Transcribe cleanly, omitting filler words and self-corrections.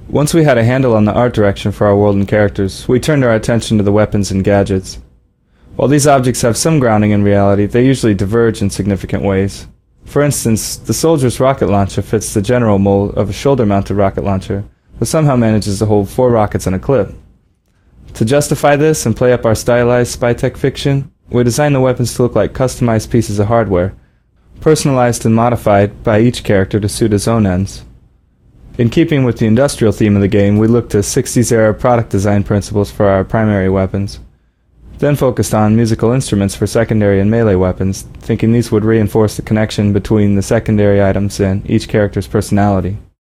Once we had a handle on the art direction for our world and characters, we turned our attention to the weapons and gadgets. While these objects have some grounding in reality, they usually diverge in significant ways. For instance, the soldier's rocket launcher fits the general mold of a shoulder-mounted rocket launcher, but somehow manages to hold 4 rockets in a clip. To justify this and play up our stylized spy-tech fiction, we designed the weapons to look like customized pieces of hardware, personalized and modified by each character to suit his own ends. In keeping with the industrial theme of the game, we looked to 60s-era product design principles for our primary weapons, then focused on musical instruments for secondary and melee weapons, thinking these would reinforce the connection between the secondary items and each character's personality.